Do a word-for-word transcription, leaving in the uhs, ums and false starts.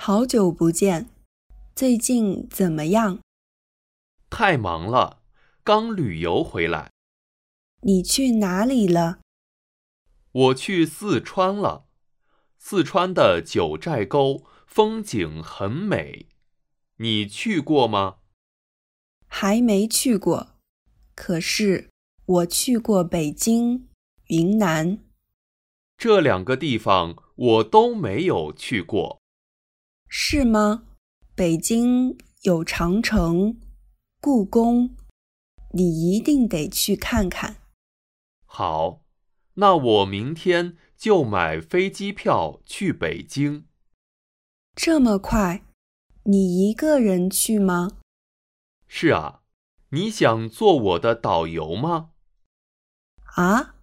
好久不见，最近怎么样？ 太忙了，刚旅游回来。 你去哪里了？ 我去四川了，四川的九寨沟风景很美，你去过吗？ 还没去过，可是我去过北京、云南。 这两个地方我都没有去过。 是吗？北京有长城、故宫，你一定得去看看。 好，那我明天就买飞机票去北京。 这么快？你一个人去吗？ 是啊，你想做我的导游吗？ 啊？